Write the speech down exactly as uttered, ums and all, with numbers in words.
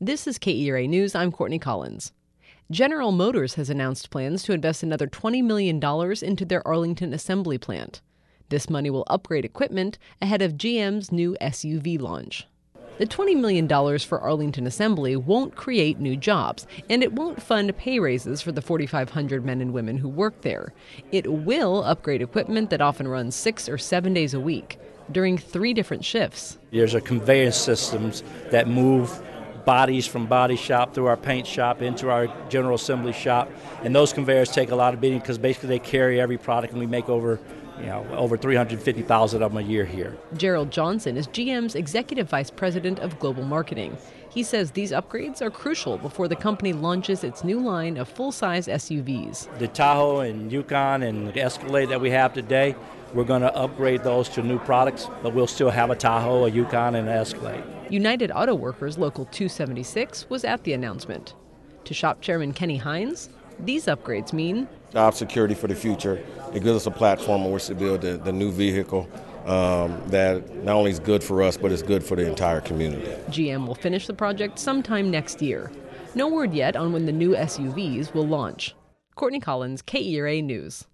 This is K E R A News. I'm Courtney Collins. General Motors has announced plans to invest another twenty million dollars into their Arlington assembly plant. This money will upgrade equipment ahead of G M's new S U V launch. The twenty million dollars for Arlington Assembly won't create new jobs, and it won't fund pay raises for the forty-five hundred men and women who work there. It will upgrade equipment that often runs six or seven days a week, during three different shifts. There's a conveyance systems that move bodies from body shop through our paint shop into our general assembly shop, and those conveyors take a lot of beating because basically they carry every product, and we make over you know over three hundred fifty thousand of them a year here. Gerald Johnson is G M's Executive Vice President of Global Marketing. He says these upgrades are crucial before the company launches its new line of full-size S U Vs. The Tahoe and Yukon and the Escalade that we have today, we're going to upgrade those to new products, but we'll still have a Tahoe, a Yukon, and an Escalade. United Auto Workers Local two seventy-six was at the announcement. To shop chairman Kenny Hines, these upgrades mean job security for the future. It gives us a platform on which to build the, the new vehicle um, that not only is good for us, but is good for the entire community. G M will finish the project sometime next year. No word yet on when the new S U Vs will launch. Courtney Collins, K E R A News.